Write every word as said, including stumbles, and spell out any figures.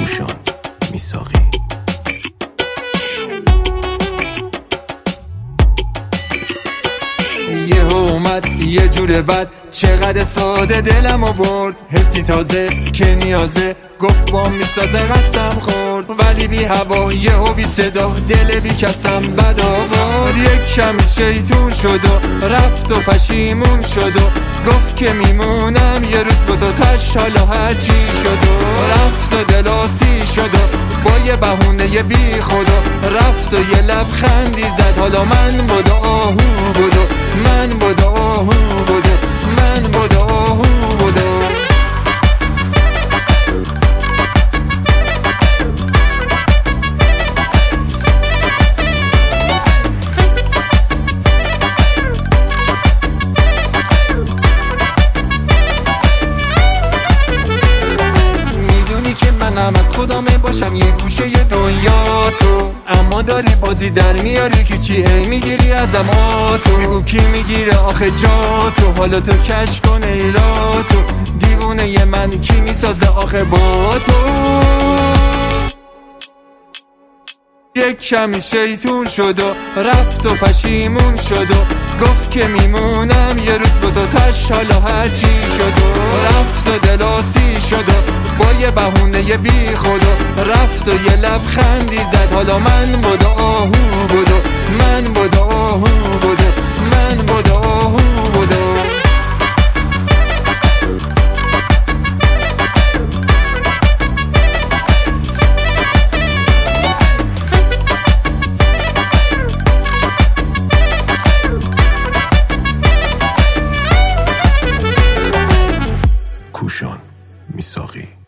کوشان میساقی. یه اومد یه جور بد، چقدر ساده دلمو برد. حسی تازه که نیازه، گفت با میسازه قسم خورد. ولی بی هوا یه و بی صدا، دل بی کسم بد آورد. یک کمی شیطون شد و رفت و پشیمون شد و گفت که میمونم یه روز با تو تش، حالا هرچی شد و رفت و دلاسی شد و با یه بهونه یه بی خدا رفت و یه لبخندی زد. حالا من بودا آهو بودو، من بودا آهو بودو، من بودا آهو بودو. منم از خودم باشم یه گوشه دنیا تو، اما داری بازی در میاری که چی ای میگیری ازم آتو. میگو کی میگیره آخه جا تو، حالا تو کش کن ایلا تو. دیوونه ی من کی میسازه آخه با تو. یک کمی شیطون شد و رفت و پشیمون شد و گفت که میمونم یه روز با تو تش، حالا هرچی شد و رفت و دلاسی شد و با یه بهونه یه بی خدا رفت و یه لبخندی زد. حالا من بودا آهو بودو، من بودا آهو بودو، من بودا آهو بودو. کوشان میساقی.